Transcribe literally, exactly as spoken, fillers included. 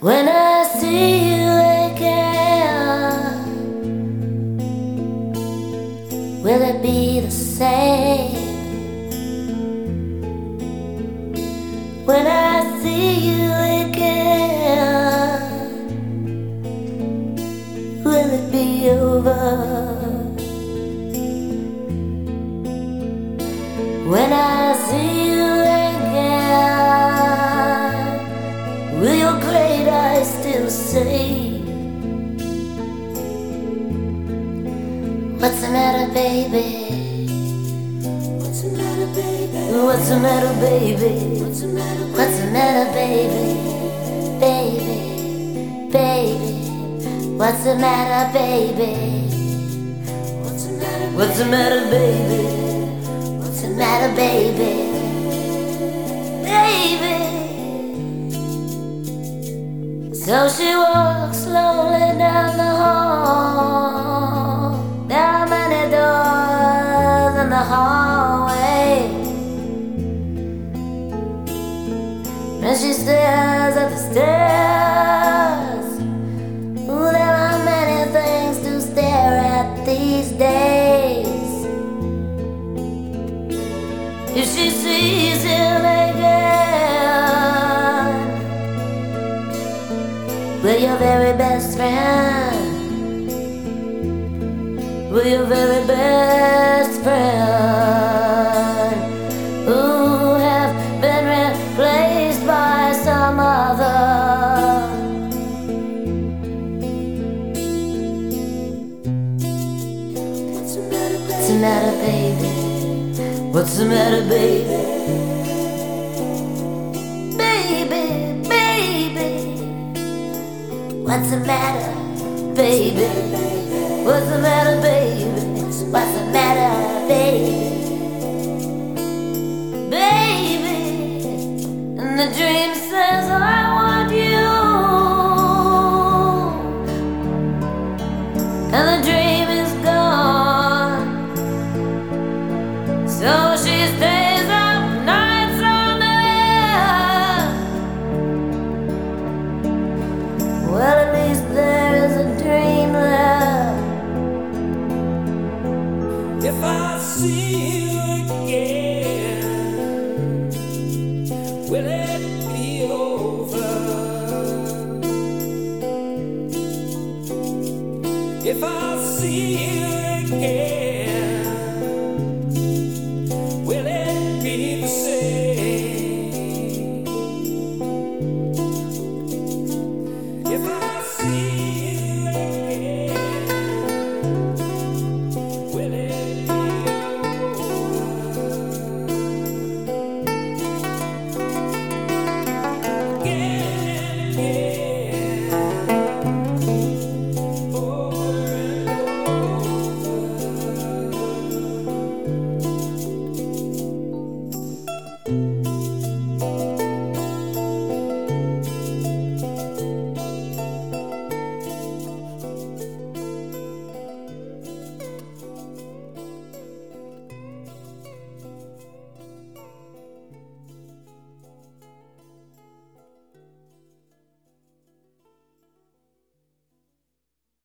When I see you again, will it be the same? When I see you again, will it be over? When I see you again, will your great eyes still say, what's the matter, baby? What's the matter, baby? What's the matter, baby? What's the matter, What's the matter, baby? Baby, baby, what's the matter, baby? What's the matter, What's the matter, baby? What's the matter, baby? Baby. So she walks slowly down the hall. There are many doors in the hallway, and she stares at the stairs. Ooh, there are many things to stare at these days. If she sees him again, will your very best friend, will your very best friend, who have been replaced by some other? What's the matter, baby? What's the matter, baby? Baby, baby, what's the matter, baby? What's the matter, baby? What's the matter, baby? Baby, and the dream says I want you, and the dream is gone. So she stays up nights on the air. Well, at least there is a dream there. If I see you again, will it be over? If I see you again,